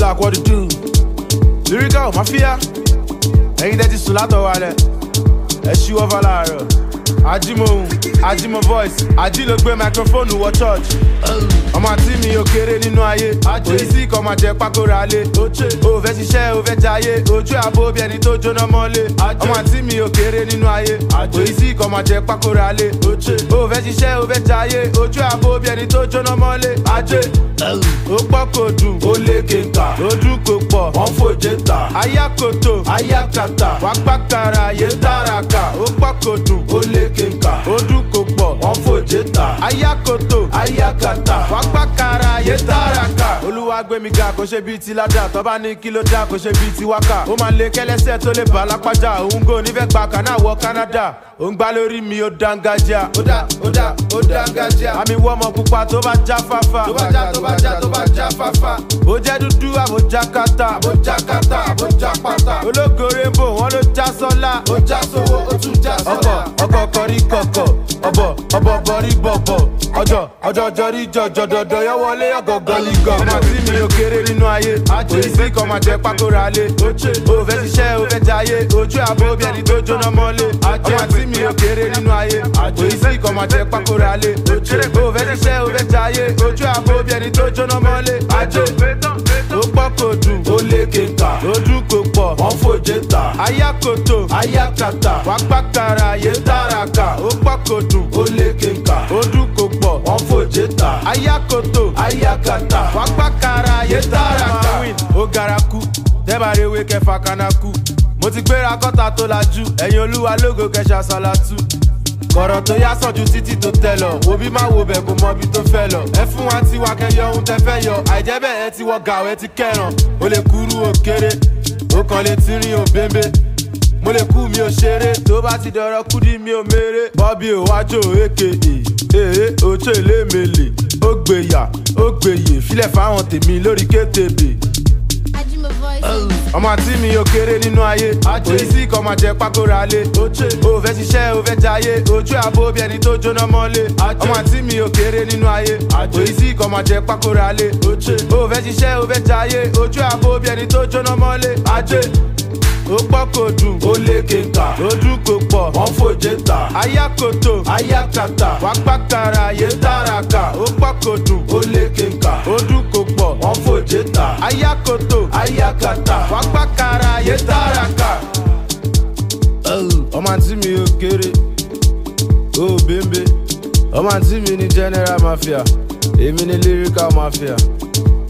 Black, what to do? Lyrical Mafia. Ẹ̀yin tẹ́tí sùn látọ̀wọ́ alẹ́. Ẹ ṣíwọ́ fọláàrọ̀. Ajimo voice. Ají ló gbé microphone wọ church. Ọmọ àti mi ò kéré nínú ayé. Òyìísí kan máa jẹ pákóra lé. O fẹ́ ṣiṣẹ́ o fẹ́ jayé. Ojú àbó bí ẹni tó jóná mọ́lé. Ọmọ àti mi ò kéré nínú ayé. Òyìísí kan máa jẹ pákóra lé. O fẹ́ ṣiṣẹ́ o fẹ́ jayé. Ojú àbó bí ẹni tó jóná mọ́lé. Ajé. Ó pọ̀ kò dùn. Ó lé kéka. Ojú kò pọ̀. Wọ́n fòjé ta. Ayákoto. Ayákata. Wá pàkàrà yé tàràkà. Ó pọ̀ kò dùn. Ó lé kéka. Ojú kò pọ̀. Wọ́n fòjé ta. Ayákoto. Ayákata. Wá pàkàrà yé tàràkà. Olúwa gbé mi ga kò ṣe bíi ti ládà. Tọ́ba ní kí ló dá kò ṣe bíi ti wákà. Ó máa lé kẹ́lẹ́sẹ̀ tó lè bà lápájà. Òun gò nífẹ̀ẹ́ gba kaná wọ Canada. Ó ń gbá lórí mi ó dángájá. Ó dángájá. Àmì wọ́mọ pupa tó bá já fáfá. Tó bá já fáfá. Ó jẹ́ dúdú àbò jákàtà. Àbò jápátá. Ológo rainbow wọn ló já sọ́lá. Ó já sówó ó tún já sọ́lá. Ọkọ̀ kọrí kọ̀kọ̀. Ọbọ̀ bọ̀rí bọ̀bọ̀. Ọjọ́ rí jọjọ dọ̀dọ̀ yọ wọlé ọgọ̀gọ̀ lígọ̀. Ọmọ tí mi ò kéré nínú ayé. Òyìísí kan máa jẹ pákóra lé. O fẹ́ ṣiṣẹ́ o fẹ́ jayé. Ojú àbó bí ẹni tó jóná mọ́lé. Ọmọ tí mi ò kéré nínú ayé. Òyìísí kan máa jẹ pákóra lé. O fẹ́ ṣiṣẹ́ o fẹ́ jayé. Ojú àbó bí ẹni tó jóná mọ́lé. Ajé. Ó pọ̀ kò dùn. Ó lé kéka. Ojú kò pọ̀. Wọ́n fòjé ta. Ayákoto. Ayákata. Wá pàkàrà yé tàràkà. Ó pọ̀ kò dùn. Ó lé kéka. Ojú kò pọ̀. Wọ́n fòjé ta. Ayákoto. Ayákata. Wá pàkàrà yé tàràkà. Ó gara kú. Tẹ́bàrẹ̀wé kẹfà kanaku. Mo ti gbéra kọ́ta tó lajú. Ẹ̀yin olúwa lógo kẹṣà sálátú. Kọ̀rọ̀ tó yá sàn ju títí tó tẹ̀ lọ. Wo bí má wo bẹ̀ kò mọ bí tó fẹ́ lọ. Ẹ fún wa tí wa kẹyọ ohun tẹ fẹ́ yọ. Àìjẹ́ bẹ́ẹ̀ ẹ ti wọ gàù ẹ ti kẹràn. O lè kúrú o kéré. O kàn lè ti rin o bẹ́ńbẹ́. Mo lè kú mi ò ṣeré. Tó bá ti dọ̀rọ̀ kúdí mi ò méré. Bọ́bí ò wájú èké. Ocho ilé mele. Ó gbèyà, ó gbèyè. Filẹ̀ fáwọn tèmi lórí kétébe. Ọmọ àti mi ò kéré nínú ayé. Òyìísí kan máa jẹ pákóra lé. O fẹ́ ṣiṣẹ́ o fẹ́ jayé. Ojú àbó bí ẹni tó jóná mọ́lé. Ọmọ àti mi ò kéré nínú ayé. Òyìísí kan máa jẹ pákóra lé. O fẹ́ ṣiṣẹ́ o fẹ́ jayé. Ojú àbó bí ẹni tó jóná mọ́lé. Ajé. Ó pọ̀ kò dùn. Ó lé kéka. Ojú kò pọ̀. Wọ́n fòjé ta. Ayákoto. Ayákata. Wá pàkàrà yé tàràkà. Ó pọ̀ kò dùn. Ó lé kéka. Ojú kò pọ̀. Wọ́n fòjé ta. Ayákoto. Ayákata. Wá pàkàrà yé tàràkà. Ọmọ àti mi ò kéré. Ó bẹ́ńbẹ́. Ọmọ àti mi ní General Mafia. Èmi ní Lyrical Mafia.